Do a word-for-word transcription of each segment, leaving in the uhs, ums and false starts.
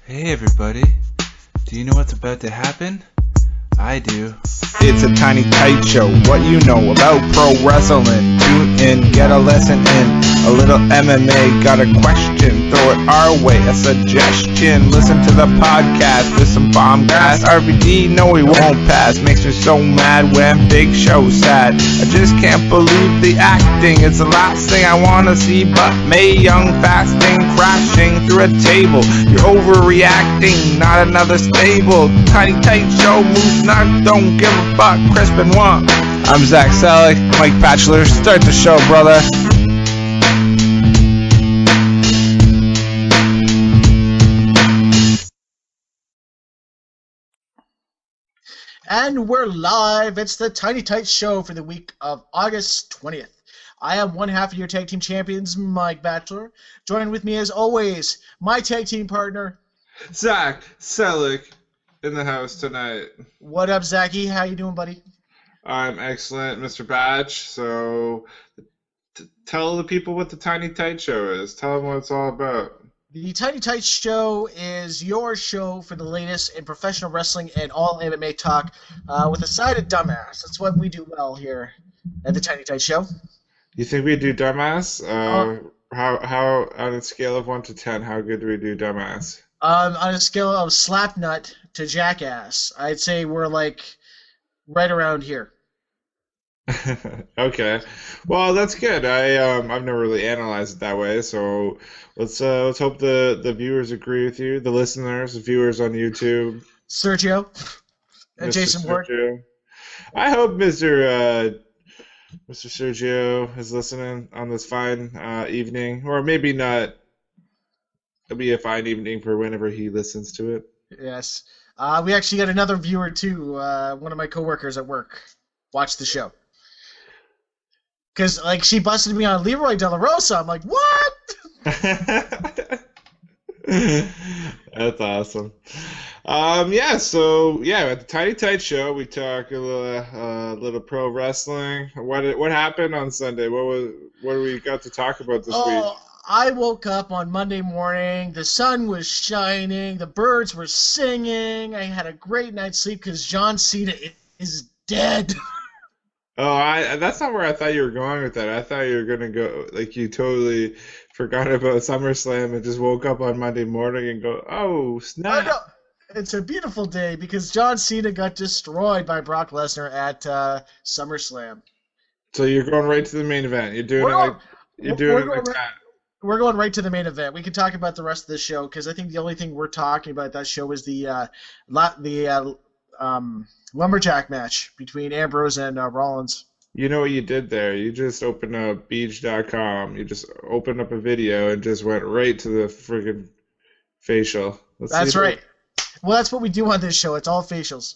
Hey everybody, do you know what's about to happen? I do. It's a Tiny Tight Show. What you know about pro wrestling? Tune in, get a lesson in a little M M A. Got a question? Throw it our way. A suggestion? Listen to the podcast with some bomb gas. R V D, no, we won't pass. Makes me so mad when Big Show's sad. I just can't believe the acting. It's the last thing I wanna see, but Mae Young fasting, crashing through a table. You're overreacting, not another stable. Tiny Tight Show moves not, don't give a fuck. Crispin one. I'm Zach Selleck, Mike Batchelor. Start the show, brother. And we're live. It's the Tiny Tight Show for the week of August twentieth. I am one half of your tag team champions, Mike Batchelor. Joining with me as always, my tag team partner, Zach Selleck, in the house tonight. What up, Zachy? How you doing, buddy? I'm excellent, Mister Batch. So t- tell the people what the Tiny Tight Show is. Tell them what it's all about. The Tiny Tight Show is your show for the latest in professional wrestling and all M M A talk uh, with a side of dumbass. That's what we do well here at the Tiny Tight Show. You think we do dumbass? Uh, Uh, how how on a scale of one to ten, how good do we do dumbass? Um, on a scale of slapnut to jackass, I'd say we're like right around here. Okay, well that's good. I um I've never really analyzed it that way, so let's uh let's hope the the viewers agree with you, the listeners, the viewers on YouTube. Sergio and Mister Jason Ward. Sergio. I hope Mister Uh, Mister Sergio is listening on this fine uh, evening, or maybe not. It'll be a fine evening for whenever he listens to it. Yes. Uh, we actually got another viewer, too. Uh, one of my coworkers at work watched the show. Because, like, she busted me on Leroy De La Rosa. I'm like, what? That's awesome. Um, yeah, so, yeah, at the Tiny Tight Show, we talk a little, uh, little pro wrestling. What what happened on Sunday? What was what do we got to talk about this Oh, week? I woke up on Monday morning. The sun was shining. The birds were singing. I had a great night's sleep because John Cena is dead. Oh, I that's not where I thought you were going with that. I thought you were gonna go like you totally forgot about SummerSlam and just woke up on Monday morning and go, oh Oh, snap! no. It's a beautiful day because John Cena got destroyed by Brock Lesnar at uh, SummerSlam. So you're going right to the main event. You're doing We're it like going, you're we're doing it going like right, that. we're going right to the main event. We can talk about the rest of the show because I think the only thing we're talking about that show is the uh, la- the uh, um, lumberjack match between Ambrose and uh, Rollins. You know what you did there? You just opened up beach dot com. You just opened up a video and just went right to the friggin' facial. Let's That's see right. Well, that's what we do on this show. It's all facials.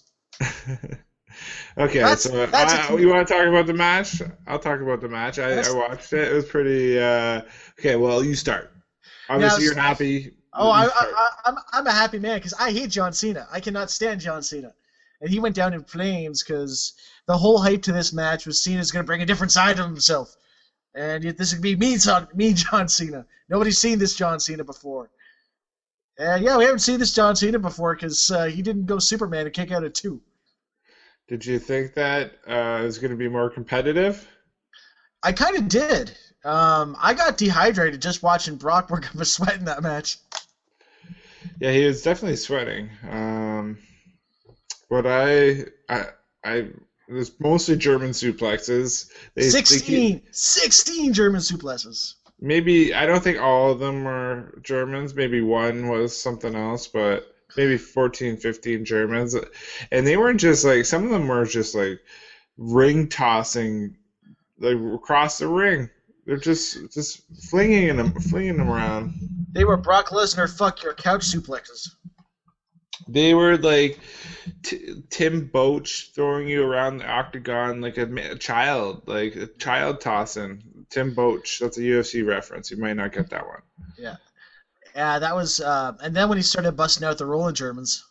Okay, That's- so that's uh, a- you want to talk about the match? I'll talk about the match. I, That's- I watched it. It was pretty. Uh, okay, well, you start. Obviously, Now, you're happy. Oh, You I, start. I, I'm I'm a happy man because I hate John Cena. I cannot stand John Cena, and he went down in flames because the whole hype to this match was Cena's going to bring a different side of himself, and yet this would be me, Son- me John Cena. Nobody's seen this John Cena before, and yeah, we haven't seen this John Cena before because uh, he didn't go Superman and kick out at two. Did you think that uh, it was going to be more competitive? I kind of did. Um, I got dehydrated just watching Brock work up a sweat in that match. Yeah, he was definitely sweating. Um, but I, I, I, it was mostly German suplexes. They, they sixteen, keep- sixteen German suplexes. maybe I don't think all of them were Germans. Maybe one was something else, but maybe fourteen, fifteen Germans. And they weren't just like, some of them were just like ring tossing, like across the ring. They're just just flinging them, flinging them around. They were Brock Lesnar fuck your couch suplexes. They were like t- Tim Boach throwing you around the octagon like a, ma- a child, like a child tossing. Tim Boach, that's a U F C reference. You might not get that one. Yeah. Yeah, that was, uh, and then when he started busting out the rolling Germans.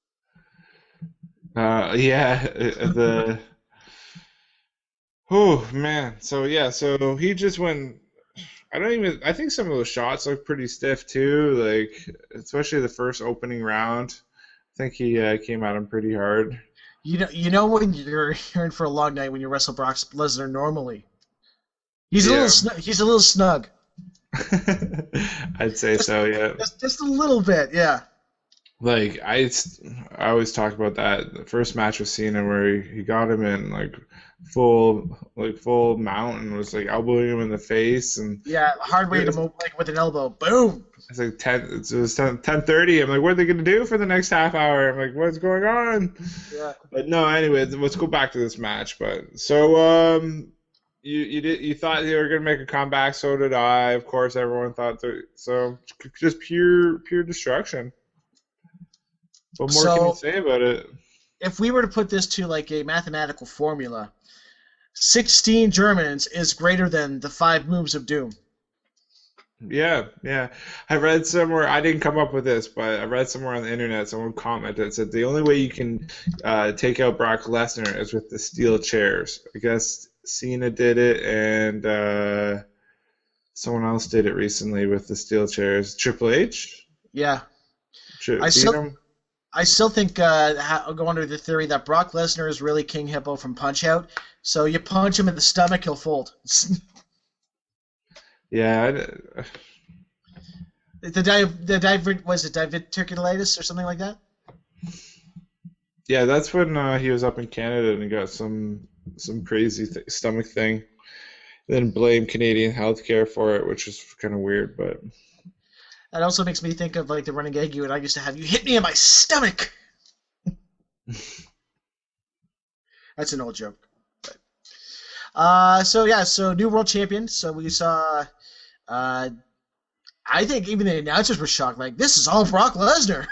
Uh, yeah, uh, the. Oh man, so yeah, so he just went. I don't even. I think some of those shots look pretty stiff too. Like especially the first opening round. I think he uh, came at him pretty hard. You know, you know when you're here in for a long night when you wrestle Brock Lesnar normally. He's a Yeah. little snug. He's a little snug. I'd say Just, so. Yeah. just, just a little bit, yeah. Like I, I always talk about that the first match with Cena where he, he got him in like full like full mount and was like elbowing him in the face and Yeah, hard way to move, like with an elbow. Boom. it's like ten it was ten thirty. I'm like, what are they gonna do for the next half hour? I'm like, what's going on? Yeah. But no, anyway, let's go back to this match. But so um, you you did you thought they were gonna make a comeback, so did I. Of course, everyone thought that. So just pure pure destruction. What more So- can you say about it? If we were to put this to like a mathematical formula, sixteen Germans is greater than the five moves of Doom. Yeah, yeah. I read somewhere, I didn't come up with this, but I read somewhere on the internet, someone commented, said the only way you can uh, take out Brock Lesnar is with the steel chairs. I guess Cena did it, and uh, someone else did it recently with the steel chairs. Triple H? Yeah. Should I beat still- him? I still think uh, ha- I'll go under the theory that Brock Lesnar is really King Hippo from Punch Out. So you punch him in the stomach, he'll fold. Yeah. I- the di- the diver- was it diverticulitis or something like that? Yeah, that's when uh, he was up in Canada and he got some some crazy th- stomach thing. Then blamed Canadian healthcare for it, which is kind of weird, but That also makes me think of like the running gag you and I used to have. You hit me in my stomach. That's an old joke. But, uh, so yeah, so new world champion. So we saw. Uh, I think even the announcers were shocked. Like, this is all Brock Lesnar.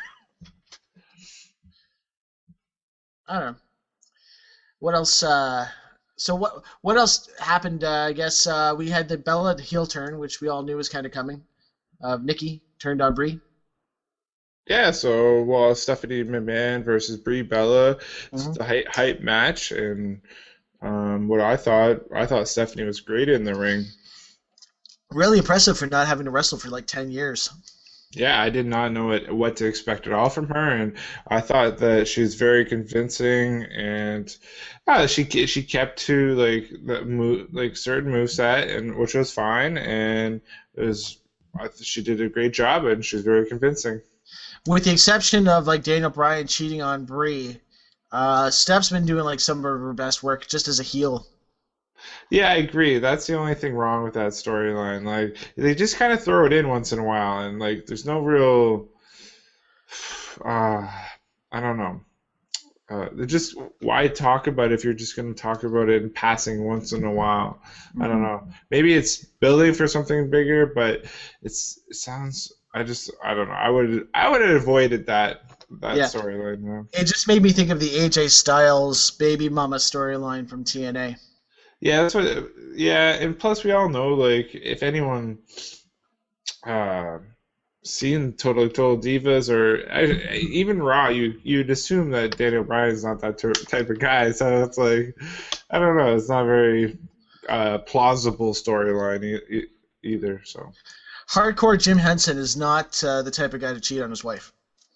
I don't know. What else? Uh, so what? What else happened? Uh, I guess uh, we had the Bella heel turn, which we all knew was kind of coming. Uh, Nikki turned on Brie. yeah, so well, Stephanie McMahon versus Brie Bella, it's Mhm. the hype, hype match, and um, what I thought, I thought Stephanie was great in the ring. Really impressive for not having to wrestle for like ten years. Yeah, I did not know what, what to expect at all from her, and I thought that she was very convincing, and uh, she ke- she kept to like the move, like certain moveset, and which was fine, and it was I th- she did a great job, and she was very convincing. With the exception of like Daniel Bryan cheating on Brie, uh, Steph's been doing like some of her best work just as a heel. Yeah, I agree. That's the only thing wrong with that storyline. Like they just kind of throw it in once in a while, and like there's no real. Uh, I don't know. Uh, they're just why talk about it if you're just going to talk about it in passing once in a while. I don't know. Maybe it's building for something bigger, but it's it sounds. I just I don't know. I would I would have avoided that that Yeah. storyline. Yeah. It just made me think of the A J Styles baby mama storyline from T N A. Yeah, that's what. Yeah, and plus we all know, like, if anyone uh, seen Total Total Divas or I, even Raw, you you'd assume that Daniel Bryan's not that ter- type of guy. So it's like, I don't know. It's not very uh, plausible storyline e- e- either. So Hardcore Jim Henson is not uh, the type of guy to cheat on his wife.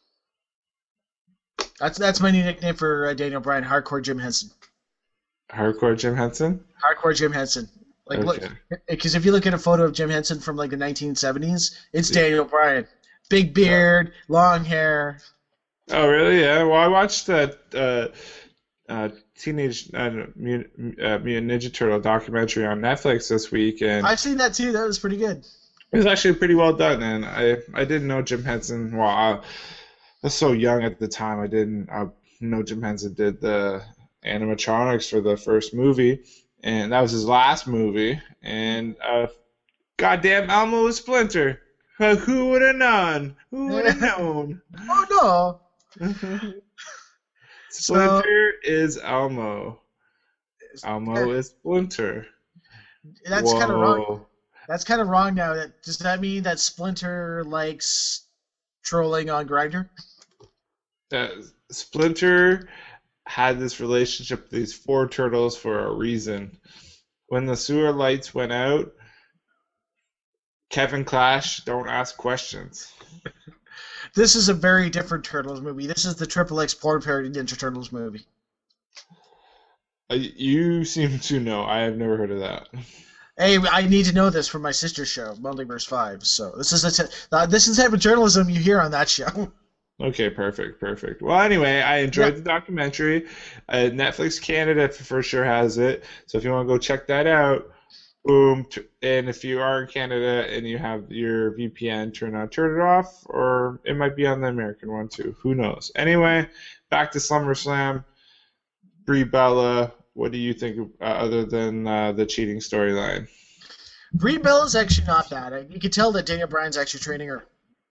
That's that's my new nickname for uh, Daniel Bryan, Hardcore Jim Henson. hardcore Jim Henson. Hardcore Jim Henson. Like, look, Okay. because if you look at a photo of Jim Henson from like the nineteen seventies, it's Daniel Bryan. Big beard, long hair. Oh, really? Yeah. Well, I watched that uh, uh, Teenage uh, Mutant, uh, Mutant Ninja Turtle documentary on Netflix this week, and I've seen that too. That was pretty good. it was actually pretty well done. And I I didn't know Jim Henson. Well, I was so young at the time. I didn't I know Jim Henson did the animatronics for the first movie, and that was his last movie. And uh, goddamn, Elmo was Splinter. Uh, Who would have known? Who would have known? Oh no! Splinter is Elmo. Elmo is Splinter. That's kind of wrong. Whoa. That's kind of wrong now. That does that mean that Splinter likes trolling on Grindr? Uh, Splinter had this relationship with these four turtles for a reason. When the sewer lights went out, Kevin Clash, don't ask questions. This is a very different Turtles movie. This is the Triple X porn parody Ninja Turtles movie. Uh, you seem to know. I have never heard of that. Hey, I need to know this for my sister's show, Multiverse Five. So this is a t- uh, this is the type of journalism you hear on that show. Okay, perfect, perfect. Well, anyway, I enjoyed Yeah. the documentary. Uh, Netflix Canada for sure has it, so if you want to go check that out, boom. T- and if you are in Canada and you have your V P N, turn on, turn it off, or it might be on the American one too. Who knows? Anyway, back to SummerSlam. Brie Bella, what do you think uh, other than uh, the cheating storyline? Brie Bella's actually not bad. You can tell that Daniel Bryan's actually training her.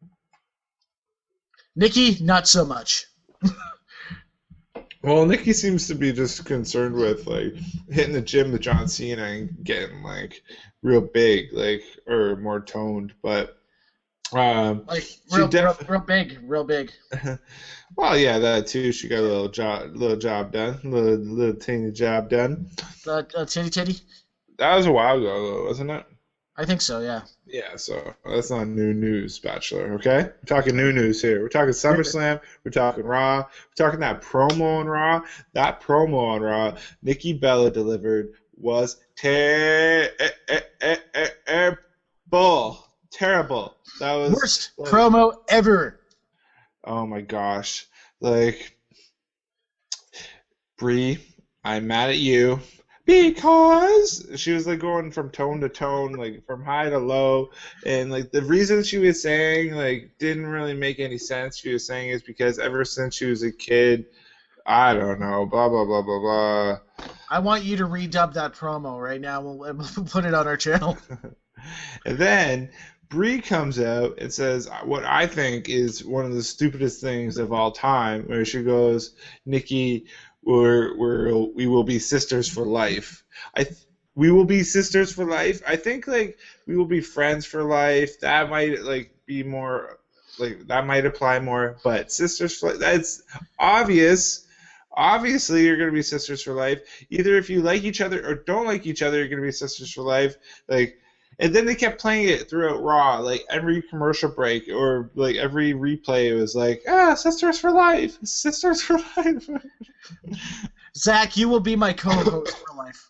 Nikki, not so much. Well, Nikki seems to be just concerned with like hitting the gym with John Cena and getting like real big, like or more toned. But um, Like she real, def- real, real big, real big. well, yeah, that too. She got a little job, little job done, little little teeny job done. Uh, uh, titty titty. That was a while ago, though, wasn't it? I think so. Yeah. Yeah, so that's not new news, Bachelor, okay? We're talking new news here. We're talking SummerSlam. We're talking Raw. We're talking that promo on Raw. That promo on Raw, Nikki Bella delivered was terrible. Terrible. That was Worst like, promo ever. oh my gosh. Like, Brie, I'm mad at you. Because she was like going from tone to tone, like from high to low, and like the reason she was saying like didn't really make any sense. She was saying is because ever since she was a kid, I don't know, blah blah blah blah blah. I want you to redub that promo right now. We'll, we'll put it on our channel. And then Brie comes out and says what I think is one of the stupidest things of all time, where she goes, Nikki, we're, we're, we will be sisters for life. I th- we will be sisters for life. I think like we will be friends for life. That might like be more like that might apply more, but sisters for life, that's obvious. Obviously, you're going to be sisters for life. Either if you like each other or don't like each other, you're going to be sisters for life. Like, and then they kept playing it throughout Raw, like every commercial break or like every replay. It was like, ah, sisters for life, sisters for life. Zach, you will be my co-host for life.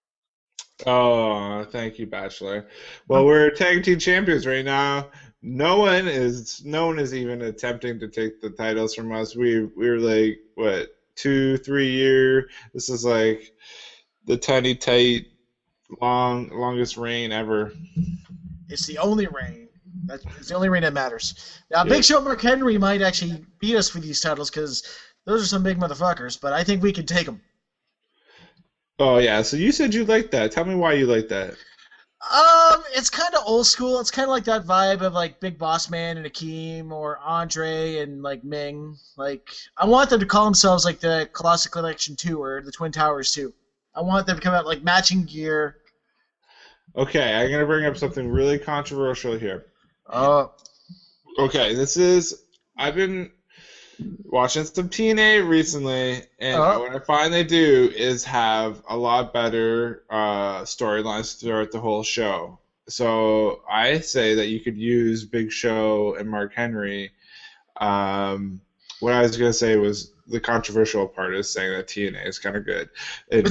Oh, thank you, Bachelor. Well, we're tag team champions right now. No one is, no one is even attempting to take the titles from us. We we're like what two, three year. This is like the tiny tight, long, longest reign ever. It's the only reign. That's it's the only reign that matters. Now, Yeah. Big Show Mark Henry might actually beat us for these titles because those are some big motherfuckers. But I think we can take them. Oh yeah. So you said you liked that. Tell me why you like that. Um, it's kind of old school. It's kind of like that vibe of like Big Boss Man and Akeem or Andre and like Ming. Like I want them to call themselves like the Classic Collection two or the Twin Towers two. I want them to come out like matching gear. Okay, I'm gonna bring up something really controversial here. Oh, Okay, this is I've been watching some T N A recently, and Oh. what I find they do is have a lot better uh, storylines throughout the whole show. So I say that you could use Big Show and Mark Henry. Um, what I was gonna say was the controversial part is saying that T N A is kind of good, and,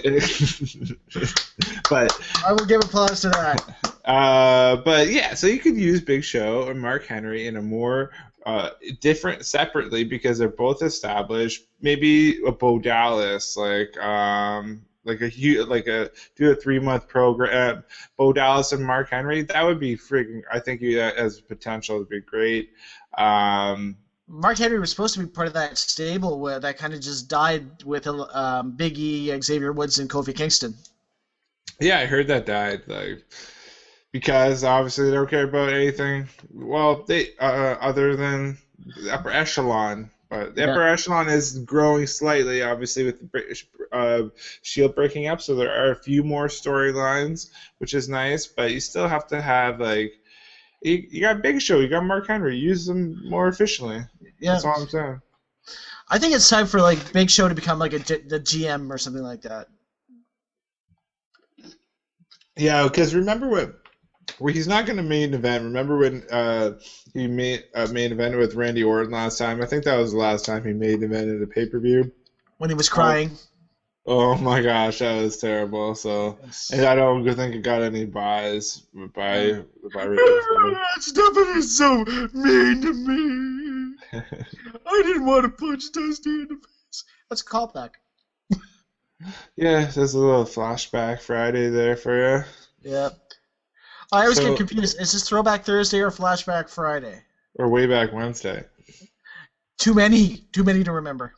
but I will give applause to that. uh, but yeah, so you could use Big Show and Mark Henry in a more uh, different separately because they're both established. Maybe a Bo Dallas, like um, like a hu- like a do a three month program. Bo Dallas and Mark Henry, that would be freaking. I think that has potential to be great. Um, Mark Henry was supposed to be part of that stable where that kind of just died with um, Big E, Xavier Woods, and Kofi Kingston. Yeah, I heard that died, like because obviously they don't care about anything. Well, they uh, other than the upper echelon, but the Yeah. upper echelon is growing slightly, obviously with the British uh, Shield breaking up. So there are a few more storylines, which is nice. But you still have to have like you, you got Big Show, you got Mark Henry, use them more efficiently. Yeah, That's all I'm saying. I think it's time for like Big Show to become like a G- the G M or something like that. Yeah, because remember what Well, he's not going to main event. Remember when uh, he made uh, main event with Randy Orton last time? I think that was the last time he made event at a pay per view. When he was crying. Oh, oh my gosh, that was terrible. So, Yes. and I don't think it got any buys by by. Stephanie is so mean to me. I didn't want to punch Dusty in the face. That's a callback. Yeah, there's a little flashback Friday there for you. Yeah. I always So- get confused. Is this Throwback Thursday or Flashback Friday? Or way back Wednesday. Too many. Too many to remember.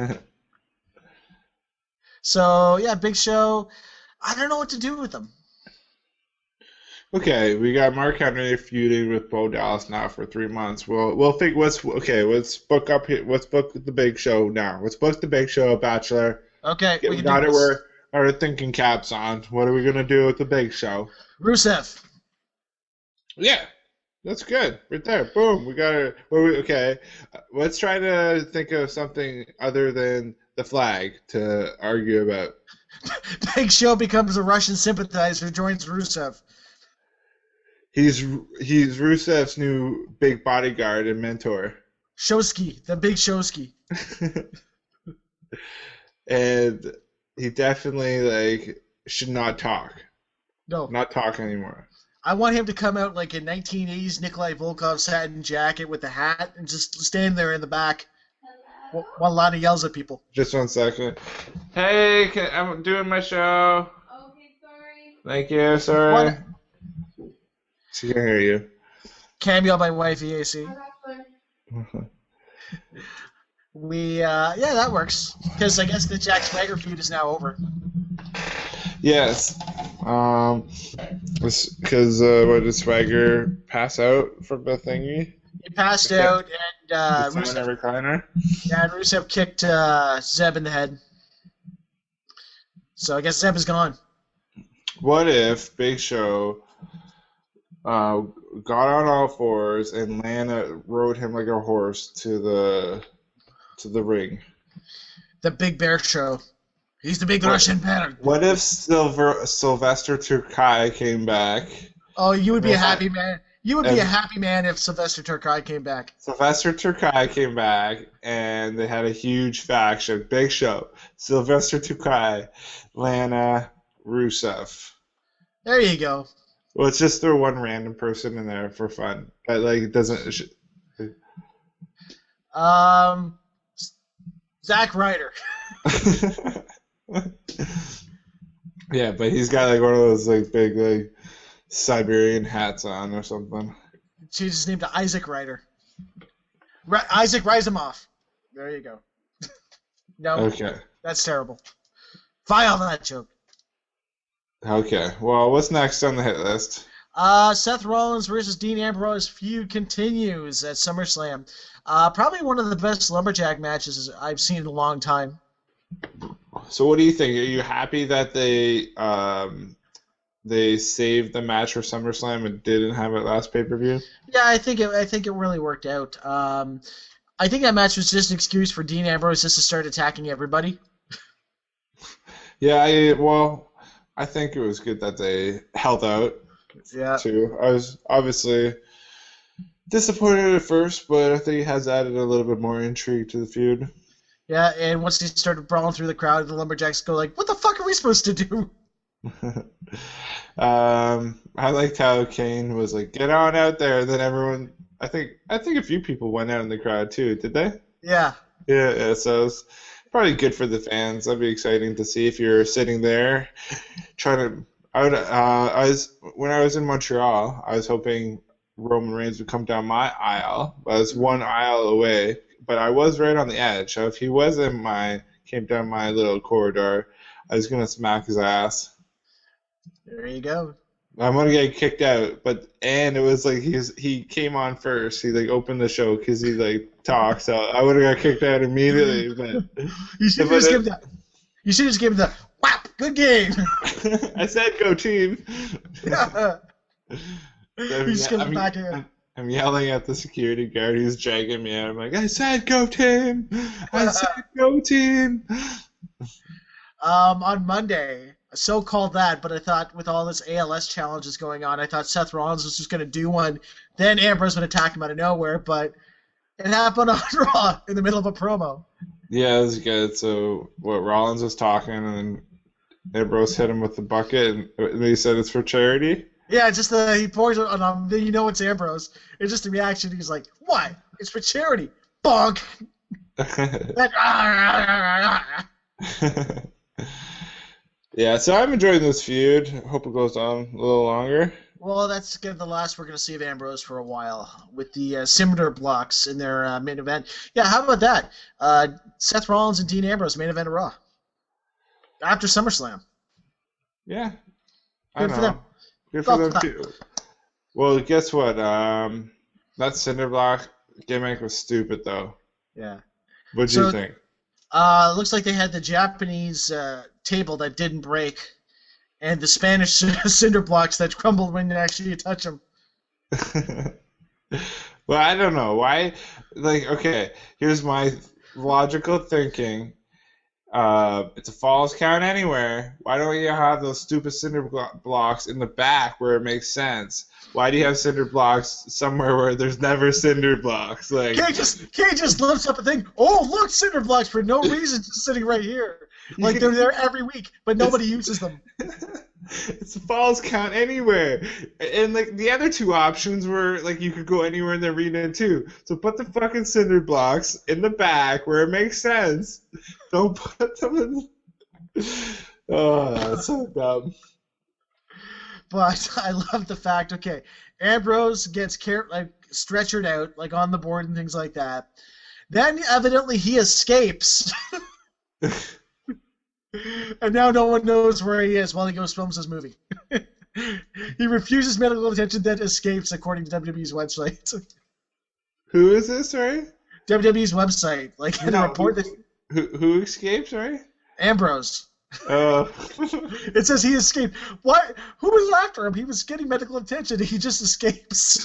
So, yeah, Big Show. I don't know what to do with them. Okay, we got Mark Henry feuding with Bo Dallas now for three months. We'll we'll think what's okay. Let's book up here. Let's book the Big Show now. Let's book the Big Show, Bachelor. Okay, Get, we can got do it. this. We're our thinking caps on. What are we gonna do with the Big Show? Rusev. Yeah, that's good. Right there. Boom. We got it. Well, we, okay. Uh, Let's try to think of something other than the flag to argue about. Big Show becomes a Russian sympathizer who joins Rusev. He's he's Rusev's new big bodyguard and mentor. Shosky, the Big Shosky. And he definitely like should not talk. No, Not talk anymore. I want him to come out like a nineteen eighties Nikolai Volkov satin jacket with a hat and just stand there in the back wh- while Lana yells at people. Just one second. Hey, can, I'm doing my show. Okay, sorry. Thank you. Sorry. What? She can hear you. Cameo by wifey A C. I got one. We, uh, yeah, that works. Because I guess the Jack Swagger feud is now over. Yes. Um, because uh, what did Swagger pass out from the thingy? He passed Okay. out, and uh, The Rusev, recliner. yeah, and Rusev kicked uh, Zeb in the head. So I guess Zeb is gone. What if Big Show uh, got on all fours and Lana rode him like a horse to the to the ring? The Big Bear Show. He's the big What? Russian bear. What if Silver Sylvester Turkai came back? Oh, you would be a Yeah. happy man. You would be a And- happy man if Sylvester Turkai came back. Sylvester Turkai came back, and they had a huge faction. Big Show, Sylvester Turkai, Lana, Rusev. There you go. Well, let's just throw one random person in there for fun. But, like, it doesn't. it should- Um, Zack Ryder. Yeah, but he's got like one of those like big like Siberian hats on or something. Change his name to Isaac Ryder. Ri- Isaac Rizamov. There you go. No, Okay. that's terrible. File that joke. Okay. Well, what's next on the hit list? Uh, Seth Rollins versus Dean Ambrose feud continues at SummerSlam. Uh, probably one of the best lumberjack matches I've seen in a long time. So, what do you think? Are you happy that they um they saved the match for SummerSlam and didn't have it last pay per view? Yeah, I think it. I think it really worked out. Um, I think that match was just an excuse for Dean Ambrose just to start attacking everybody. Yeah. I well, I think it was good that they held out Yeah. too. I was obviously disappointed at first, but I think it has added a little bit more intrigue to the feud. Yeah, and once he started brawling through the crowd, the lumberjacks go like, "What the fuck are we supposed to do?" um, I liked how Kane was like, "Get on out there." Then everyone, I think, I think a few people went out in the crowd too. Did they? Yeah. Yeah. yeah so it's probably good for the fans. That'd be exciting to see if you're sitting there trying to. I would. Uh, I was when I was in Montreal. I was hoping Roman Reigns would come down my aisle. I was one aisle away, but I was right on the edge. So if he was in my came down my little corridor, I was gonna smack his ass. There you go. I'm gonna get kicked out, but and it was like he's he came on first. He like opened the show because he like talked, so I would have got kicked out immediately. But You should But just it- give the. You should just give the whap. Good game. I said go team. Yeah. I'm, You just give it I'm- back in. I'm yelling at the security guard who's dragging me out. I'm like, I said go team. I said go team. Um, on Monday, so called that, but I thought with all this A L S challenges going on, I thought Seth Rollins was just going to do one. Then Ambrose would attack him out of nowhere, but it happened on Raw in the middle of a promo. Yeah, it was good. So what Rollins was talking, and then Ambrose hit him with the bucket, and they said it's for charity. Yeah, just the he pours it on him. Then you know it's Ambrose. It's just a reaction. He's like, "What? It's for charity." Bonk. That- Yeah, so I'm enjoying this feud. Hope it goes on a little longer. Well, that's good. The last we're going to see of Ambrose for a while with the uh, Cinder blocks in their uh, main event. Yeah, how about that? Uh, Seth Rollins and Dean Ambrose main event of Raw after SummerSlam. Yeah, I Good for know. them. Good for Well, them too. Well, guess what? Um, that cinder block gimmick was stupid, though. Yeah. What do So- you think? Uh, looks like they had the Japanese uh, table that didn't break, and the Spanish cinder blocks that crumbled when you actually touch them. Well, I don't know why. Like, okay, here's my logical thinking. Uh, it's a falls count anywhere. Why don't you have those stupid cinder blo- blocks in the back where it makes sense? Why do you have cinder blocks somewhere where there's never cinder blocks? Like, Kay just Kay just lifts up a thing. Oh, look, cinder blocks for no reason, just sitting right here. Like they're there every week, but nobody uses them. it's a falls count anywhere. And like the other two options were like you could go anywhere in the arena too. So put the fucking cinder blocks in the back where it makes sense. Don't put them in. Oh, that's so dumb. But I love the fact. Okay, Ambrose gets car- like stretchered out, like on the board and things like that. Then evidently he escapes. And now no one knows where he is while he goes films his movie. He refuses medical attention, then escapes, according to W W E's website. Who is this, sorry? W W E's website, like in No, the report that Who who escaped, sorry? Ambrose. Uh, It says he escaped. What? Who was after him? He was getting medical attention. He just escapes.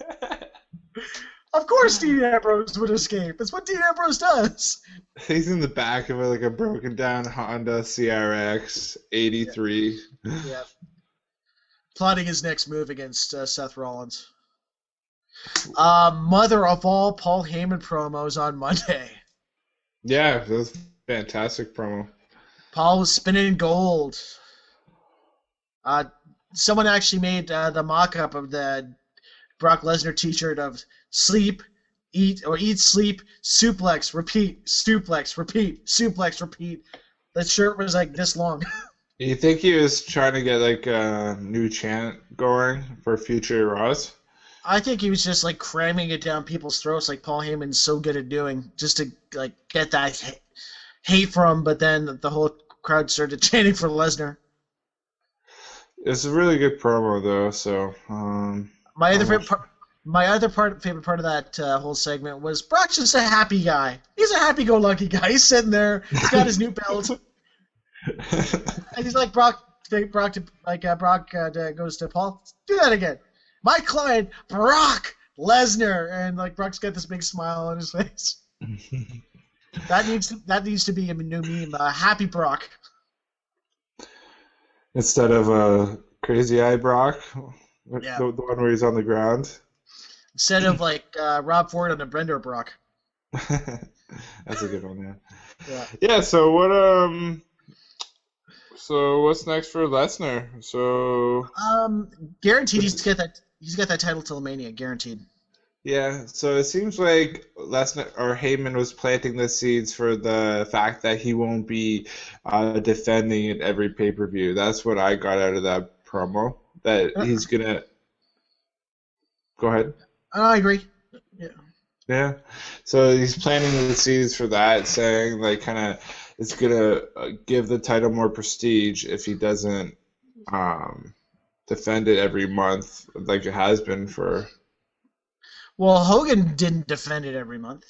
Of course, Dean Ambrose would escape. That's what Dean Ambrose does. he's in the back of a, like a broken down Honda C R X eighty-three. Yeah. Plotting his next move against uh, Seth Rollins. Uh, mother of all Paul Heyman promos on Monday. Yeah, that was a fantastic promo. Paul was spinning in gold. Uh, someone actually made uh, the mock-up of the Brock Lesnar T-shirt of sleep, eat, or eat, sleep, suplex, repeat, suplex, repeat, suplex, repeat. That shirt was like this long. You think he was trying to get like a new chant going for future Raws? I think he was just like cramming it down people's throats like Paul Heyman's so good at doing, just to like get that h- hate from, but then the whole crowd started chanting for Lesnar. It's a really good promo though, so um My other Almost. favorite part, my other part, favorite part of that uh, whole segment was Brock's just a happy guy. He's a happy-go-lucky guy. He's sitting there, he's got his new belt, and he's like Brock. Brock, to, like uh, Brock uh, to- goes to Paul. Do that again. My client, Brock Lesnar, and like Brock's got this big smile on his face. That needs to, that needs to be a new meme. Uh, happy Brock. Instead of uh, Crazy Eye Brock, Yeah. the, the one where he's on the ground. Instead of like uh, Rob Ford on a Brenda Brock. That's a good one, yeah. Yeah. Yeah, so what um so what's next for Lesnar? So Um, guaranteed he's got that. He's got that title till Mania, guaranteed. yeah, so it seems like Lesnar or Heyman was planting the seeds for the fact that he won't be uh, defending at every pay per view. That's what I got out of that promo. That he's gonna go ahead. I agree. Yeah. Yeah, so he's planting the seeds for that, saying like kind of it's gonna uh, give the title more prestige if he doesn't um, defend it every month like it has been for. Well, Hogan didn't defend it every month.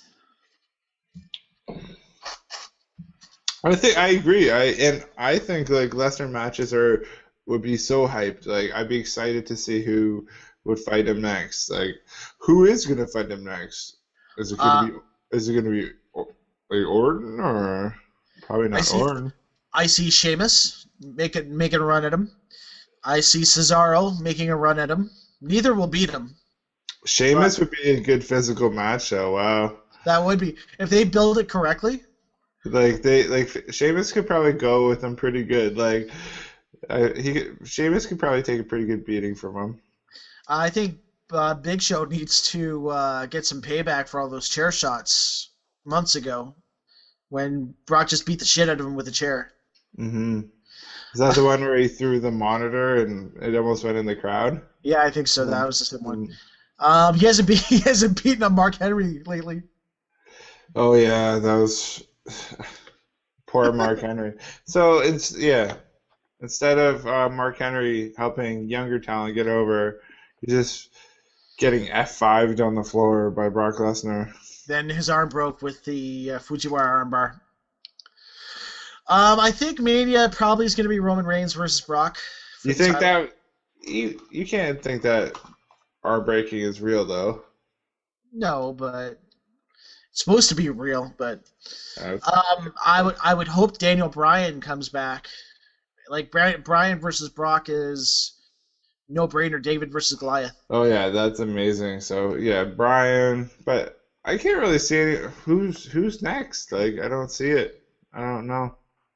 I think I agree. I and I think like Lesnar matches are would be so hyped. Like I'd be excited to see who would fight him next. Like who is gonna fight him next? Is it gonna Uh, be? Is it gonna be like Orton or probably I not see- Orton? I see Sheamus making making a run at him. I see Cesaro making a run at him. Neither will beat him. Sheamus would be a good physical match, though. Wow. That would be if they build it correctly. Like they like Sheamus could probably go with him pretty good. Like uh, he could, Sheamus could probably take a pretty good beating from him. I think uh, Big Show needs to uh, get some payback for all those chair shots months ago when Brock just beat the shit out of him with a chair. Mm-hmm. Is that the one where he threw the monitor and it almost went in the crowd? Yeah, I think so. That was the same one. Um, he hasn't be- he hasn't beaten up Mark Henry lately. Oh yeah, that was poor Mark Henry. So it's yeah, instead of uh, Mark Henry helping younger talent get over, he's just getting F fived on the floor by Brock Lesnar. Then his arm broke with the uh, Fujiwara armbar. Um, I think Mania probably is going to be Roman Reigns versus Brock. You think that you you can't think that arm breaking is real though? No, but it's supposed to be real. But Uh, um, I would I would hope Daniel Bryan comes back. Like Bryan, Bryan versus Brock is no brainer. David versus Goliath. oh yeah, that's amazing. So yeah, Brian, but I can't really see any, who's who's next. Like I don't see it. I don't know.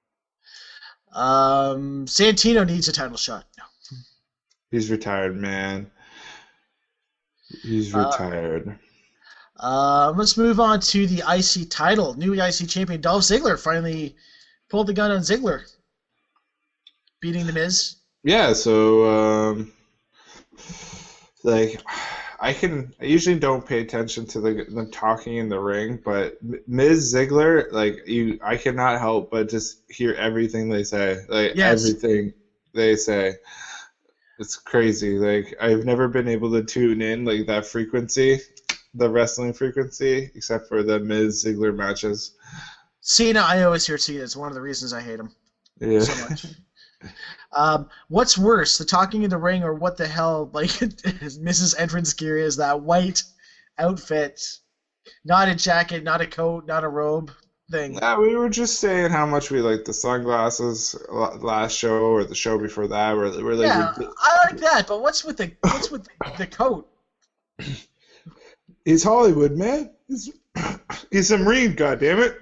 Um, Santino needs a title shot. He's retired, man. He's Uh, retired. Um, let's move on to the I C title. New I C champion Dolph Ziggler finally pulled the gun on Ziggler, beating The Miz. Yeah, so um, like I can I usually don't pay attention to the them talking in the ring, but Miz Ziggler, like you, I cannot help but just hear everything they say, like Yes. everything they say. It's crazy. Like I've never been able to tune in like that frequency, the wrestling frequency, except for the Miz Ziggler matches. Cena, I always hear Cena. It's one of the reasons I hate him Yeah. so much. Um, what's worse, the talking in the ring or what the hell, like, Missus Entrance gear is that white outfit, not a jacket, not a coat, not a robe thing. Yeah, we were just saying how much we like the sunglasses la- last show or the show before that. We're, we're like, Yeah, I like that, but what's with the what's with the, the coat? he's Hollywood, man. He's, he's a Marine, goddammit.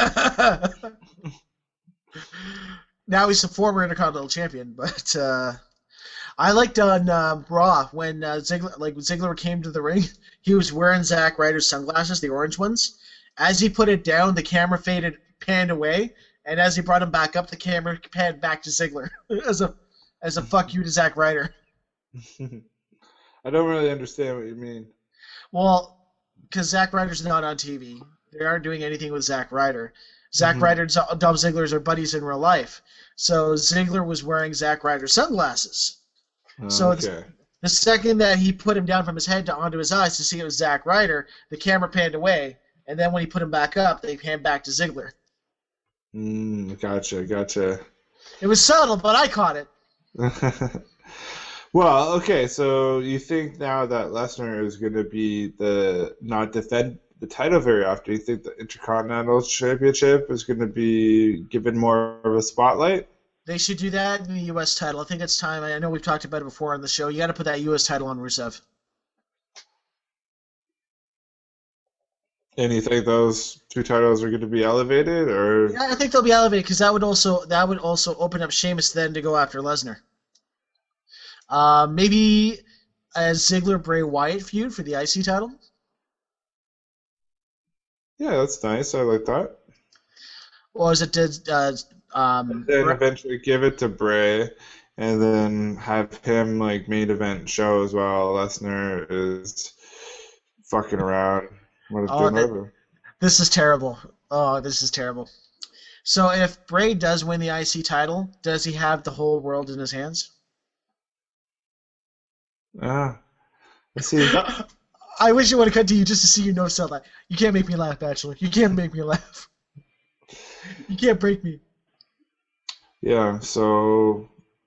Now he's a former Intercontinental Champion, but uh, I liked on uh, Raw when uh, Ziggler, like when Ziggler came to the ring, he was wearing Zack Ryder's sunglasses, the orange ones. As he put it down, the camera faded, panned away, and as he brought him back up, the camera panned back to Ziggler as a as a fuck you to Zack Ryder. I don't really understand what you mean. Well, because Zack Ryder's not on T V, they aren't doing anything with Zack Ryder. Zack Mhm. Ryder and Z- Dolph Ziggler are buddies in real life, so Ziggler was wearing Zack Ryder's sunglasses. So it's- okay. The second that he put him down from his head to onto his eyes to see it was Zack Ryder, the camera panned away, and then when he put him back up, they panned back to Ziggler. Mm, gotcha, gotcha. It was subtle, but I caught it. Well, okay, so you think now that Lesnar is going to be the not defend the title very often, you think the Intercontinental Championship is going to be given more of a spotlight? They should do that in the U S title. I think it's time. I know we've talked about it before on the show. You got to put that U S title on Rusev. And you think those two titles are going to be elevated, or Yeah, I think they'll be elevated because that would also that would also open up Sheamus then to go after Lesnar. Uh, maybe a Ziggler Bray Wyatt feud for the I C title. yeah, that's nice. I like that. Or is it did uh, um, Then eventually give it to Bray, and then have him like main event shows while Lesnar is fucking around. What Oh, doing that- over. This is terrible. Oh, this is terrible. So if Bray does win the I C title, does he have the whole world in his hands? Ah, let's see. I wish it would have cut to you just to see you no sell that. You can't make me laugh, Bachelor. You can't make me laugh. You can't break me. Yeah, so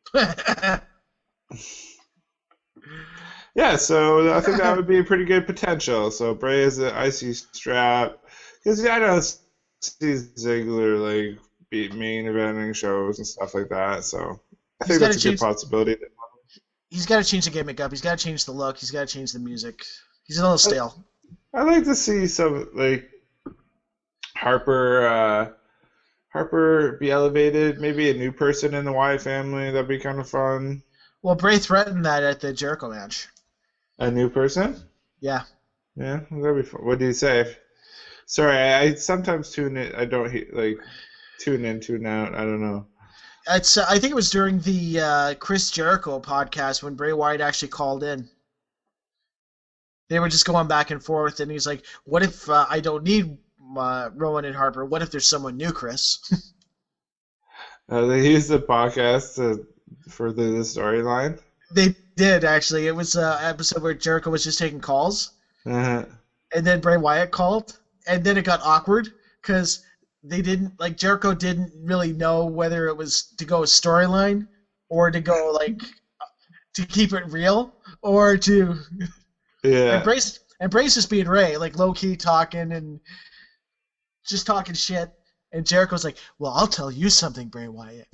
yeah, so I think that would be a pretty good potential. So Bray is the I C strap, because yeah, I don't see Ziggler like be main eventing shows and stuff like that. So I He's think gotta that's a good change- possibility. He's got to change the gimmick up. He's got to change the look. He's got to change the music. He's a little stale. I'd like to see some like Harper uh, Harper be elevated. Maybe a new person in the Wyatt family. That'd be kind of fun. Well, Bray threatened that at the Jericho match. A new person? Yeah. Yeah, that'd be fun. What do you say? Sorry, I, I sometimes tune in. I don't he- like tune in, tune out. I don't know. It's. Uh, I think it was during the uh, Chris Jericho podcast when Bray Wyatt actually called in. They were just going back and forth, and he's like, "What if uh, I don't need uh, Rowan and Harper? What if there's someone new, Chris?" Uh, they used the podcast to further the storyline. They did actually. It was an episode where Jericho was just taking calls, Uh-huh. and then Bray Wyatt called, and then it got awkward because they didn't like Jericho didn't really know whether it was to go storyline or to go like to keep it real or to Yeah. embrace embrace just being Ray, like low key talking and just talking shit. And Jericho's like, "Well, I'll tell you something, Bray Wyatt.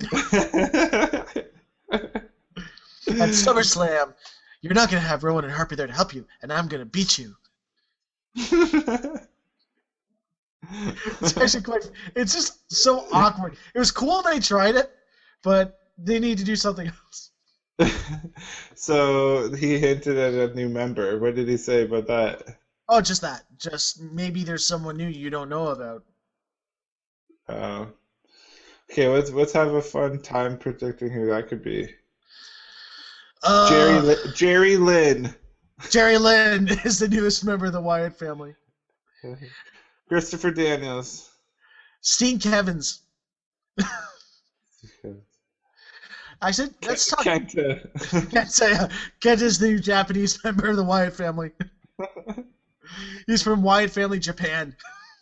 At SummerSlam, you're not gonna have Rowan and Harper there to help you, and I'm gonna beat you." It's actually quite. It's just so awkward. It was cool they tried it, but they need to do something else. So he hinted at a new member. What did he say about that? Oh, just that. Just maybe there's someone new you don't know about. Uh, okay, let's let's have a fun time predicting who that could be. Uh, Jerry Li- Jerry Lynn, Jerry Lynn is the newest member of the Wyatt family. Christopher Daniels. Steen Kevins. Actually, let's talk. Kenta. Can't say uh, Kent is the Japanese member of the Wyatt family. He's from Wyatt Family Japan.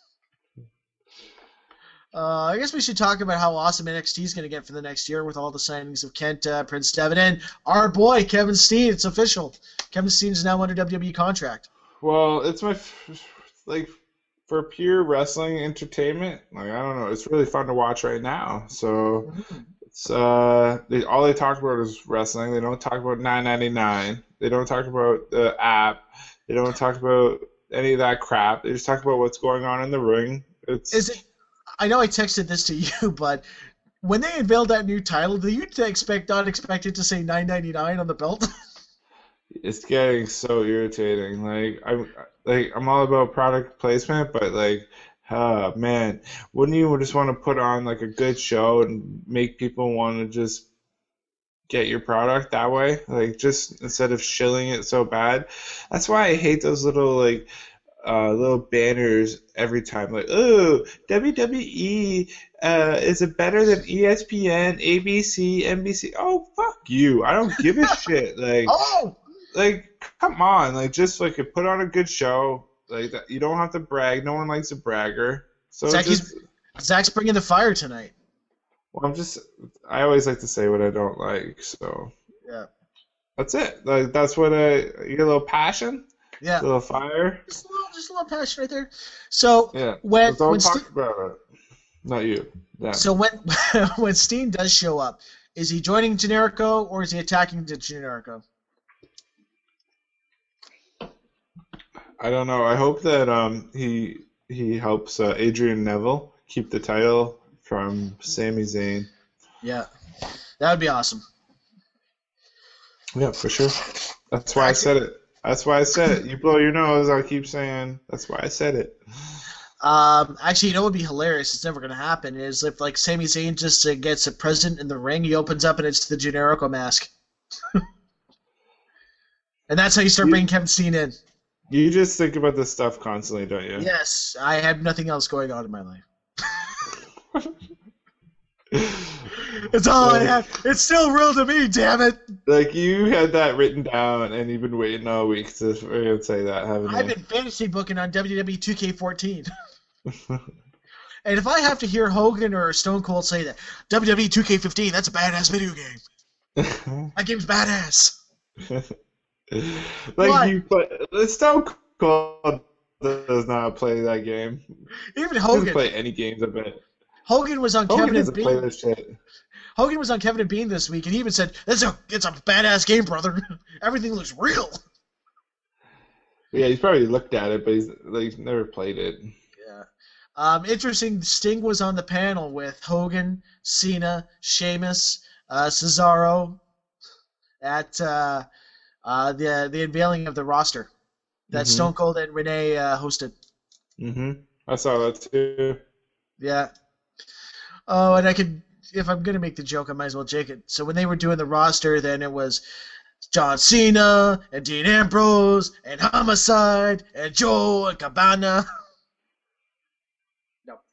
Uh, I guess we should talk about how awesome N X T is going to get for the next year with all the signings of Kent, uh, Prince Devitt, and our boy Kevin Steen. It's official. Kevin Steen is now under W W E contract. Well, it's my f- like for pure wrestling entertainment. Like I don't know, it's really fun to watch right now. So it's uh, they, all they talk about is wrestling. They don't talk about nine ninety-nine. They don't talk about the app. They don't talk about any of that crap. They just talk about what's going on in the ring. It's Is it? I know I texted this to you, but when they unveiled that new title, do you expect not expect it to say nine ninety-nine on the belt? it's getting so irritating. Like I'm like I'm all about product placement, but like, uh, man, wouldn't you just want to put on like a good show and make people want to just get your product that way? Like just instead of shilling it so bad. That's why I hate those little like uh, little banners every time. Like, oh, W W E, uh, is it better than E S P N, A B C, N B C? Oh, fuck you. I don't give a shit. Like, Oh, like, come on. Like, just like put on a good show. Like that. You don't have to brag. No one likes a bragger. So Zach, just, Zach's bringing the fire tonight. well, I'm just. I always like to say what I don't like. So Yeah. that's it. Like that's what I. You get a little passion, Yeah. a little fire. Just a little, just a little passion right there. So Yeah. when Let's all when talk Ste- about it. Not you. Yeah. so when when Steen does show up, is he joining Generico or is he attacking the Generico? I don't know. I hope that um he he helps uh, Adrian Neville keep the title from Sami Zayn. Yeah, that would be awesome. Yeah, for sure. That's why I said it. That's why I said it. You blow your nose, I'll keep saying. That's why I said it. Um, actually, you know what would be hilarious? It's never going to happen. Is if like Sami Zayn just uh, gets a present in the ring, he opens up and it's the Generico mask, and that's how you start You- bringing Kevin Steen in. You just think about this stuff constantly, don't you? Yes, I have nothing else going on in my life. It's all I have. It's still real to me, damn it. Like you had that written down, and you've been waiting all week to freaking say that, haven't you? I've been fantasy booking on W W E two K fourteen. And if I have to hear Hogan or Stone Cold say that W W E two K fifteen, that's a badass video game. That game's badass. like Why? you play, Stone Cold does not play that game. Even He doesn't Hogan. play any games of it. Hogan was on Hogan Kevin and doesn't play Bean. this shit. Hogan was on Kevin and Bean this week, and he even said, "It's a it's a badass game, brother. Everything looks real." Yeah, he's probably looked at it, but he's like he's never played it. Yeah. Um, interesting. Sting was on the panel with Hogan, Cena, Sheamus, uh, Cesaro at uh, uh, the the unveiling of the roster that Mhm. Stone Cold and Renee uh, hosted. Mm-hmm. I saw that too. Yeah. Oh, and I could, if I'm gonna make the joke, I might as well take it. So when they were doing the roster, then it was John Cena and Dean Ambrose and Homicide and Joe and Cabana. No.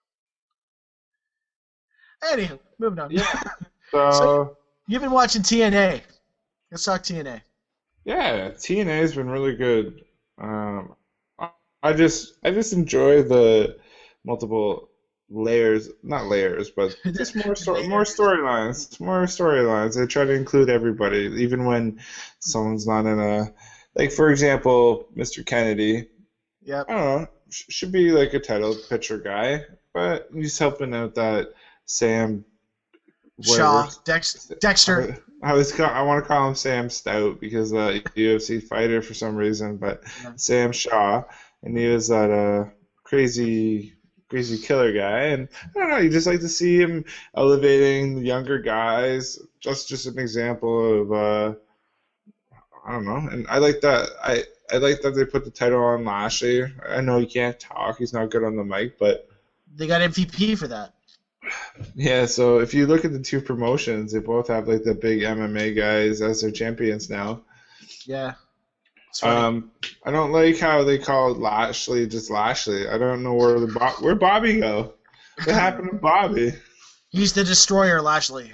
Anywho, moving on. Yeah. So So you've been watching T N A. Let's talk T N A. yeah, T N A has been really good. Um, I I just I just enjoy the multiple layers, not layers, but just more sto- more storylines, more storylines. They try to include everybody, even when someone's not in a, like for example, Mister Kennedy. Yep. I don't know, sh- should be like a title picture guy, but he's helping out that Sam. Shaw, Whatever. Dex, Dexter. I, I was call, I want to call him Sam Stout because uh, U F C fighter for some reason, but Yeah. Sam Shaw, and he was that uh, crazy crazy killer guy, and I don't know, you just like to see him elevating the younger guys. Just just an example of uh, I don't know, and I like that I I like that they put the title on Lashley. I know he can't talk, he's not good on the mic, but They got M V P for that. yeah, so if you look at the two promotions, they both have like the big M M A guys as their champions now. Yeah. It's funny. Um, I don't like how they called Lashley just Lashley. I don't know where the Bo- where Bobby go. What happened to Bobby? He's the destroyer, Lashley.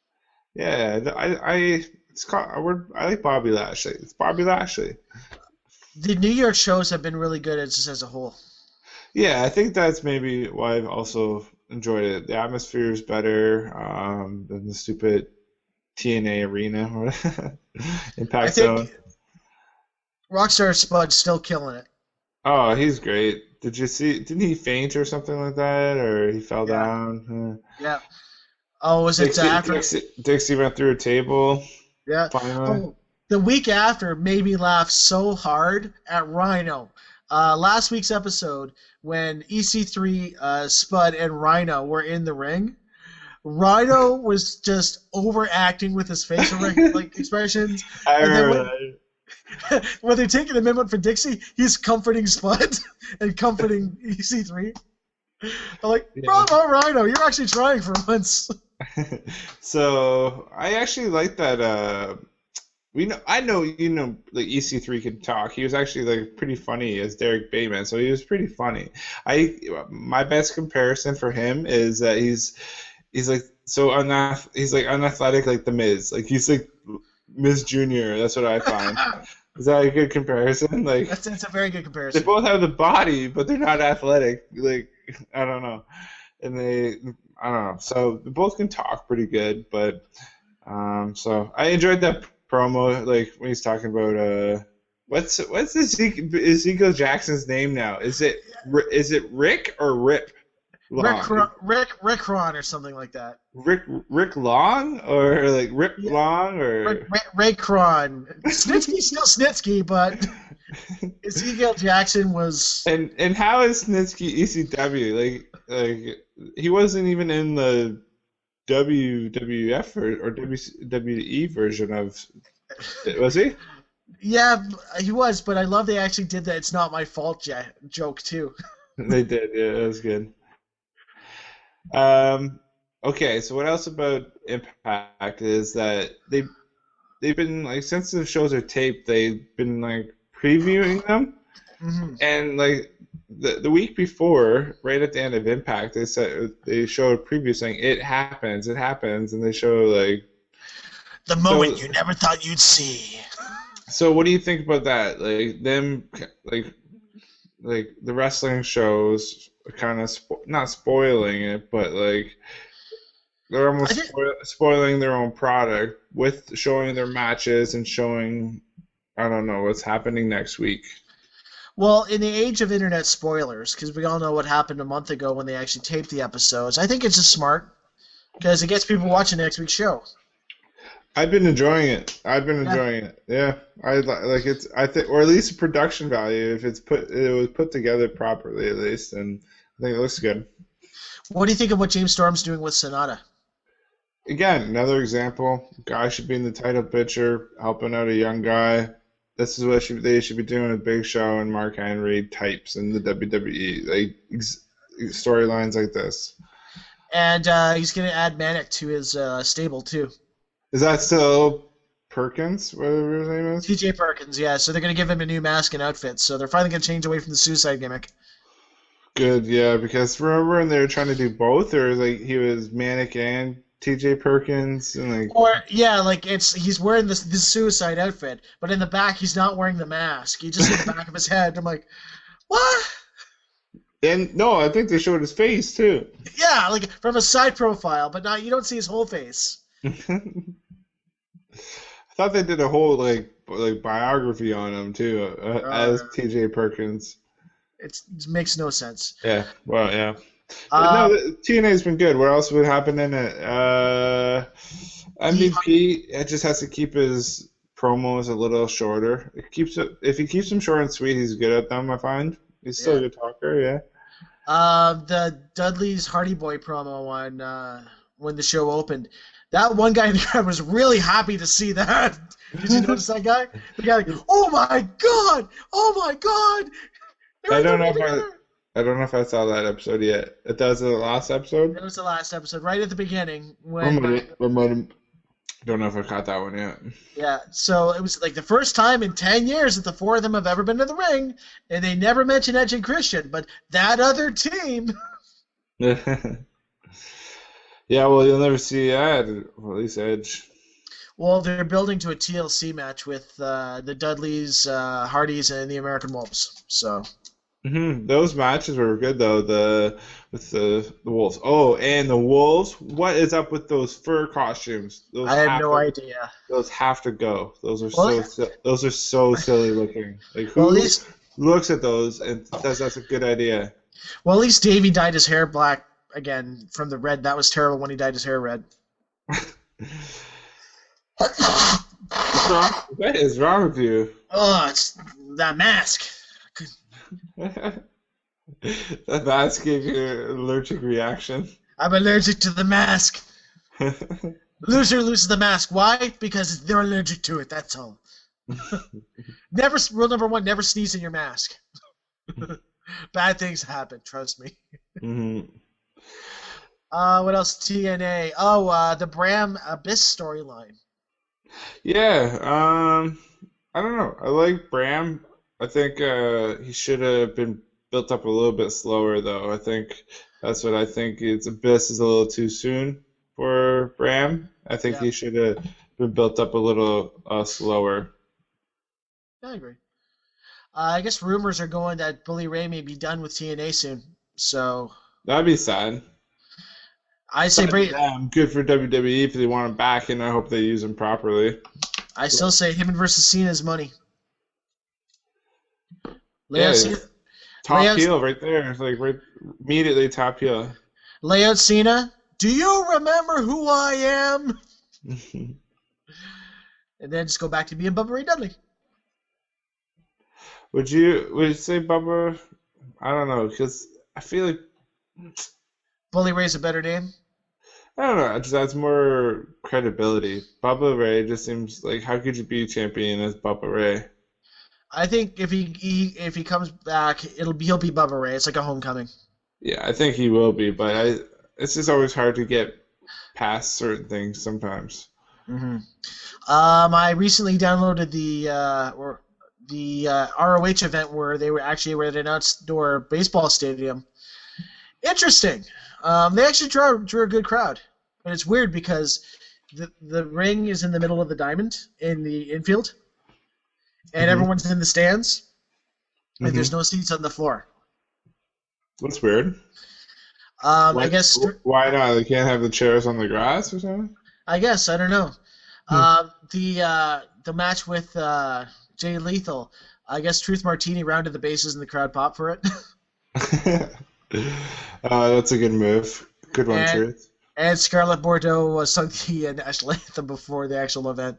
Yeah, I I it's called I, would- I like Bobby Lashley. It's Bobby Lashley. The New York shows have been really good as just as a whole. Yeah, I think that's maybe why I've also enjoyed it. The atmosphere is better um, than the stupid T N A arena or Impact I think Zone. Rockstar Spud's still killing it. Oh, he's great. Did you see? Didn't he faint or something like that, or he fell Yeah. down? Yeah. Oh, was Uh, it Dixie, after? Dixie, Dixie went through a table. Yeah. Finally. Oh, the week after made me laugh so hard at Rhino. Uh, last week's episode, when E C three, uh, Spud, and Rhino were in the ring, Rhino was just overacting with his facial rec- like expressions. I and then remember when- that. When they're taking the minute for Dixie, he's comforting Spud and comforting E C three. I'm like, Yeah. bravo, Rhino, you're actually trying for once. So I actually like that. Uh, we know I know you know like E C three can talk. He was actually like pretty funny as Derek Bateman, so he was pretty funny. I my best comparison for him is that he's he's like so unath he's like unathletic like the Miz. Like he's like Miz Junior That's what I find. Is that a good comparison? Like That's, that's a very good they comparison. both have the body, but they're not athletic. Like I don't know, and they I don't know. So they both can talk pretty good, but um. So I enjoyed that promo, like when he's talking about uh, what's what's Ezekiel, Ezekiel Jackson's name now? Is it Ri- is it Rick or Rip Long? Rick, Ron- Rick, Rick Ron or something like that. Rick Rick Long or like Rip Yeah. Long or Rick, Rick, Ray Kron. Snitsky's still Snitsky, but Ezekiel Jackson was. and and how is Snitsky E C W? Like like he wasn't even in the W W F or, or W W E version of, was he? Yeah, he was, but I love they actually did that "It's Not My Fault" ja- joke too. They did, yeah, that was good. Um, okay, so what else about Impact is that they they've been like since the shows are taped, they've been like previewing them, hmm and like the the week before, right at the end of Impact, they said they showed a preview saying it happens, it happens, and they show like. The moment So- you never thought you'd see. So what do you think about that? Like them, like like the wrestling shows, kind of spo- not spoiling it, but like they're almost I did- spoil- spoiling their own product with showing their matches and showing, I don't know what's happening next week. Well, in the age of internet spoilers, because we all know what happened a month ago when they actually taped the episodes, I think it's just smart because it gets people watching next week's show. I've been enjoying it. I've been Yeah. enjoying it. Yeah, I li- like it's. I think, or at least production value. If it's put, it was put together properly, at least, and I think it looks good. What do you think of what James Storm's doing with Sonata? Again, another example. Guy should be in the title picture, helping out a young guy. This is what should, they should be doing with Big Show and Mark Henry types in the W W E, like ex- storylines like this. And uh, he's going to add Manic to his uh, stable, too. Is that still Perkins, whatever his name is? T J Perkins, yeah. So they're going to give him a new mask and outfit. So they're finally going to change away from the suicide gimmick. Good, yeah, because remember when they were trying to do both, or like he was Manic and T J Perkins, and like Or yeah, like it's he's wearing this this suicide outfit, but in the back he's not wearing the mask. You just see the back of his head. I'm like, what? and no, I think they showed his face too. Yeah, like from a side profile, but not you don't see his whole face. I thought they did a whole like like biography on him too, uh, as T J Perkins. It's, it makes no sense. Yeah, well, yeah. Uh, no, the, T N A's been good. What else would happen in it? Uh, M V P, it just has to keep his promos a little shorter. It keeps it if he keeps them short and sweet, he's good at them. I find he's still Yeah. a good talker. Yeah. Uh, the Dudley's Hardy Boy promo on uh, when the show opened. That one guy in the crowd was really happy to see that. Did you notice that guy? The guy, like, oh my god! Oh my god! They're I don't know if together!" I, I don't know if I saw that episode yet. It does the last episode. That was the last episode, right at the beginning. I'm When gonna- I'm gonna- Don't know if I caught that one yet. yeah, so it was like the first time in ten years that the four of them have ever been to the ring, and they never mention Edge and Christian, but that other team. Yeah, well, you'll never see that. Well, at least Edge. Well, they're building to a T L C match with uh, the Dudleys, uh, Hardys, and the American Wolves. So hmm Those matches were good though. The with the the wolves. Oh, and the wolves. What is up with those fur costumes? Those I have no to, idea. Those have to go. Those are Well, so si- those are so silly looking. Like who Well, at least looks at those and says that's a good idea? well, at least Davey dyed his hair black again from the red. That was terrible when he dyed his hair red. What's wrong? What is wrong with you? Oh, it's that mask. That mask gave you an allergic reaction. I'm allergic to the mask. Loser loses the mask. Why? Because they're allergic to it. That's all. Never rule number one: never sneeze in your mask. Bad things happen. Trust me. hmm Uh, what else? T N A. Oh, uh, the Bram Abyss storyline. Yeah, um, I don't know. I like Bram. I think uh, he should have been built up a little bit slower, though. I think that's what I think. It's Abyss is a little too soon for Bram. I think Yeah. he should have been built up a little uh, slower. I agree. Uh, I guess rumors are going that Bully Ray may be done with T N A soon. So That'd be sad. I say Bray. Damn, good for W W E if they want him back, and I hope they use him properly. I still say him versus Cena's money. Lay Yeah, out, Cena, Top Leo's- heel right there, like right immediately top heel. lay out Cena. Do you remember who I am? And then just go back to being Bubba Ray Dudley. Would you would you say Bubba? I don't know, because I feel like Bully Ray's a better name. I don't know. It just adds more credibility. Bubba Ray just seems like how could you be champion as Bubba Ray? I think if he, he if he comes back, it'll be he'll be Bubba Ray. It's like a homecoming. Yeah, I think he will be, but I it's just always hard to get past certain things sometimes. Mm-hmm. Um, I recently downloaded the uh, or the uh, R O H event where they were actually were at an outdoor baseball stadium. Interesting. Um, they actually drew drew a good crowd, and it's weird because the the ring is in the middle of the diamond in the infield, and Mhm. everyone's in the stands, and Mhm. there's no seats on the floor. That's weird. Um, Why, I guess why not? They can't have the chairs on the grass or something? I guess I don't know. Hmm. Um, the uh, the match with uh, Jay Lethal, I guess Truth Martini rounded the bases and the crowd popped for it. uh, that's a good move. Good one, and Truth. and Scarlett Bordeaux uh, sung the uh, national anthem before the actual event.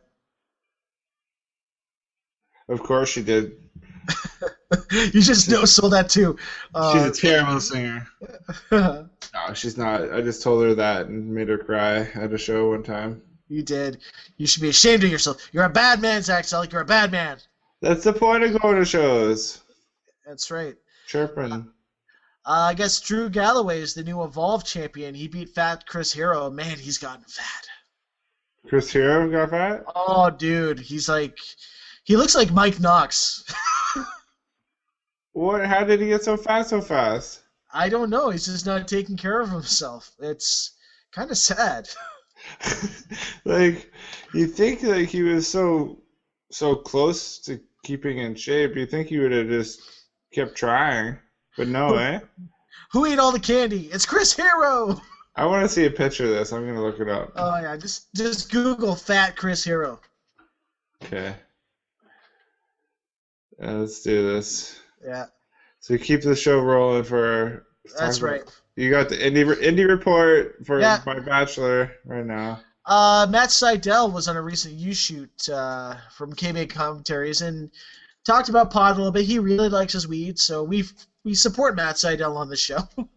Of course she did. You just know sold that too. She's Uh, a terrible singer. No, she's not. I just told her that and made her cry at a show one time. You did. You should be ashamed of yourself. You're a bad man, Zach Selleck. You're a bad man. That's the point of going to shows. That's right. Chirping. Uh, I guess Drew Galloway is the new Evolve champion. He beat Fat Chris Hero. Man, he's gotten fat. Chris Hero got fat? Oh, dude. He's like... He looks like Mike Knox. What? How did he get so fat so fast? I don't know. He's just not taking care of himself. It's kind of sad. Like, you think like he was so so close to keeping in shape. You think he would have just kept trying, but no, eh? Who ate all the candy? It's Chris Hero. I want to see a picture of this. I'm gonna look it up. Oh yeah, just just Google Fat Chris Hero. Okay. Uh, let's do this. Yeah, So keep the show rolling for. that's talk about- right. You got the indie indie report for Yeah. my Bachelor right now. Uh, Matt Seidel was on a recent U shoot uh, from K B A Commentaries and talked about pot a little bit. He really likes his weed, so we we support Matt Seidel on the show.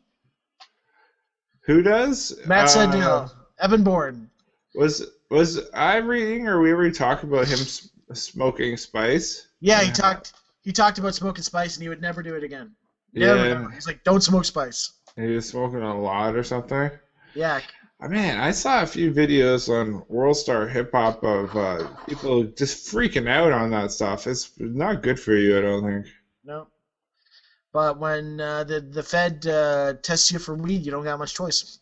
Who does? Matt Uh, Seidel, Evan Bourne. Was was I reading or we were talking about him s- smoking spice? Yeah, he Yeah. talked. He talked about smoking spice, and he would never do it again. Never. Yeah, He's like, don't smoke spice. he was smoking a lot or something. Yeah. I mean, I saw a few videos on World Star Hip Hop of uh, people just freaking out on that stuff. It's not good for you, I don't think. No. But when uh, the the Fed uh, tests you for weed, you don't got much choice.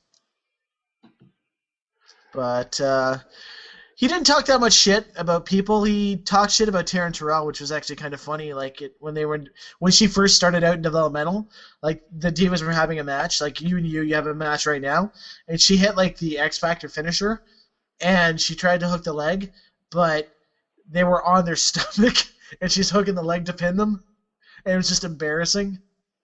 But uh, he didn't talk that much shit about people. He talked shit about Taryn Terrell, which was actually kind of funny. Like it, when they were when she first started out in developmental, like the Divas were having a match. Like you and you, you have a match right now, and she hit like the X Factor finisher, and she tried to hook the leg, but they were on their stomach, and she's hooking the leg to pin them. And it was just embarrassing.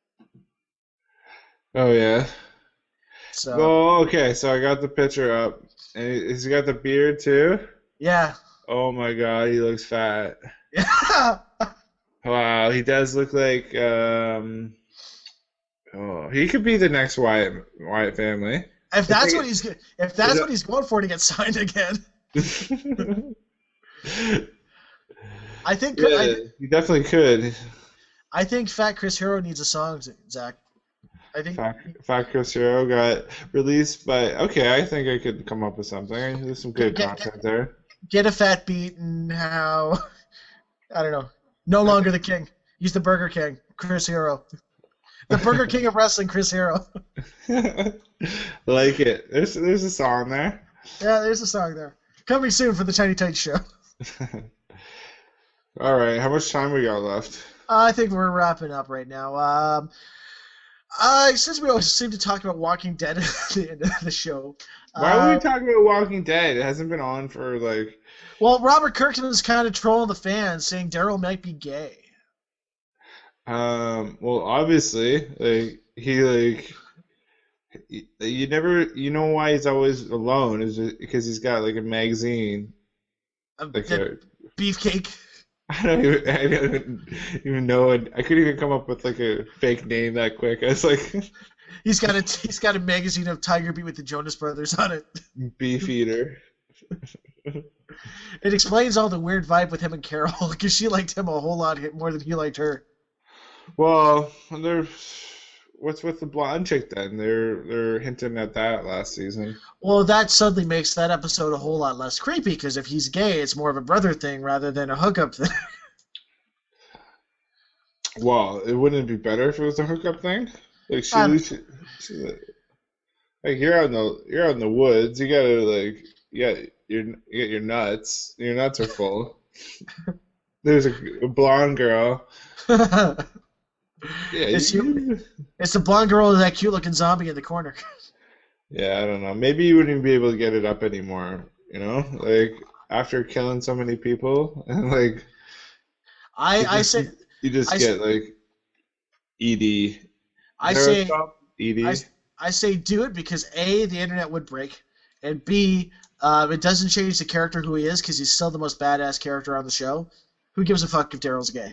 Oh yeah. So Oh, okay. So I got the picture up, and he- he's got the beard too. yeah, Oh my God, he looks fat. yeah. Wow, he does look like um. Oh, he could be the next Wyatt Wyatt family. If that's think what it- he's if that's it- what he's going for to get signed again, I think Yeah, I, you definitely could. I think Fat Chris Hero needs a song, Zach. I think Fat, Fat Chris Hero got released by. Okay, I think I could come up with something. There's some good Get- get- content there. get a fat beat and how I don't know. No longer the king. He's the Burger King, Chris Hero. The Burger King of wrestling, Chris Hero. Like it. There's there's a song there. Yeah, there's a song there. Coming soon for the Tiny Tight Show. All right, how much time we got left? I think we're wrapping up right now. Um, uh, since we always seem to talk about Walking Dead at the end of the show. Why uh, are we talking about Walking Dead? It hasn't been on for like. Well, Robert Kirkman's kind of trolling the fans, saying Daryl might be gay. Um. Well, obviously, like he like. y- You never, you know why he's always alone is because he's got like a magazine, Um, like that a, beefcake. I don't even, I don't even know it. I couldn't even come up with like a fake name that quick. I was like, He's got a he's got a magazine of Tiger Beat with the Jonas Brothers on it. Beef Eater. It explains all the weird vibe with him and Carol because she liked him a whole lot more than he liked her. Well, they're what's with the blonde chick then? They're they're hinting at that last season. Well, that suddenly makes that episode a whole lot less creepy because if he's gay, it's more of a brother thing rather than a hookup thing. Well, it wouldn't be better if it was a hookup thing. Like she, Um, she, she like you're out in the you're out in the woods. You gotta like yeah you you get your nuts. Your nuts are full. There's a, a blonde girl. Yeah, It's you, It's the blonde girl with that cute looking zombie in the corner. yeah, I don't know. Maybe you wouldn't be able to get it up anymore. You know, like after killing so many people and like I, I you, say You just I, get like E D. I say E D. I, I say do it because A, the internet would break, and B, uh, it doesn't change the character who he is because he's still the most badass character on the show. Who gives a fuck if Daryl's gay?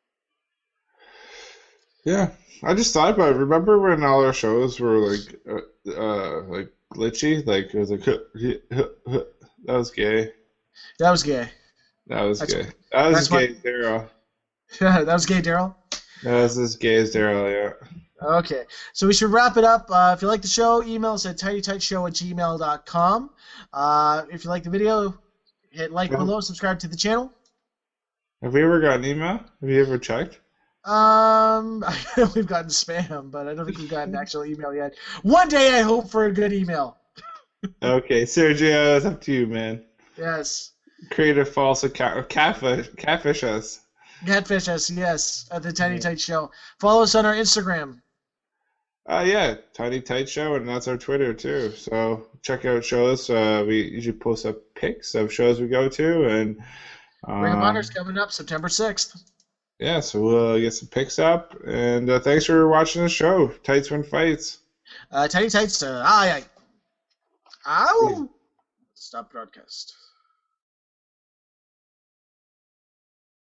Yeah, I just thought about it. Remember when all our shows were like, uh, uh like glitchy? Like it was like, that was gay. That was gay. That was That's- gay. That was that's gay, what- Daryl. that was gay, Daryl? That was as gay as Daryl, yeah. Okay, so we should wrap it up. Uh, if you like the show, email us at tinytightshow at gmail dot com. Uh, if you like the video, hit like Yeah. below, subscribe to the channel. Have we ever got an email? Have you ever checked? Um, I know we've gotten spam, but I don't think we've gotten an actual email yet. One day I hope for a good email. Okay, Sergio, it's up to you, man. Yes. Create a false account. Catfish, catfish us. Catfish us, yes, at the Tiny Tight Show. Follow us on our Instagram. Uh, yeah, Tiny Tight Show, and that's our Twitter too. So check out shows. Uh, we usually post up pics of shows we go to, and um, Ring of Honor's coming up September sixth. yeah, so we'll get some pics up. And uh, thanks for watching the show. Tights win fights. Uh, Tiny Tights, uh, aye, aye. Ow! Stop broadcast.